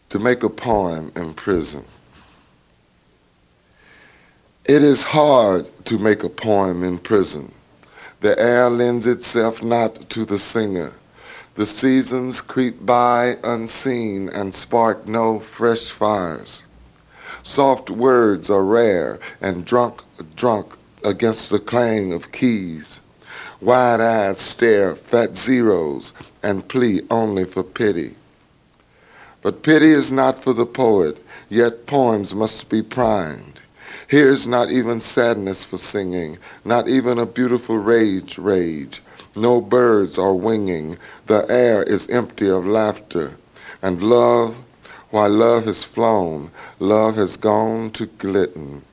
to make a poem in prison. It is hard to make a poem in prison. The air lends itself not to the singer. The seasons creep by unseen and spark no fresh fires. Soft words are rare and drunk against the clang of keys. Wide eyes stare fat zeros and plea only for pity. But pity is not for the poet, yet poems must be primed. Here is not even sadness for singing, not even a beautiful rage. No birds are winging, the air is empty of laughter. And love, while love has flown, love has gone to glisten.